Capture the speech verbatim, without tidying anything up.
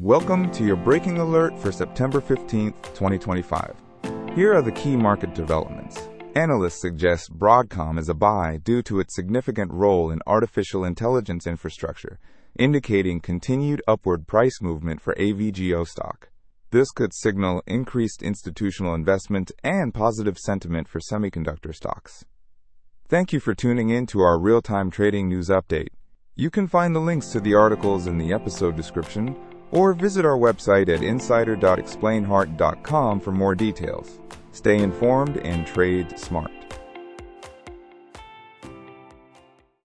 Welcome to your breaking alert for September fifteenth, twenty twenty-five. Here are the key market developments. Analysts suggest Broadcom is a buy due to its significant role in artificial intelligence infrastructure, indicating continued upward price movement for A V G O stock. This could signal increased institutional investment and positive sentiment for semiconductor stocks. Thank you for tuning in to our real-time trading news update. You can find the links to the articles in the episode description or visit our website at insider dot explain heart dot com for more details. Stay informed and trade smart.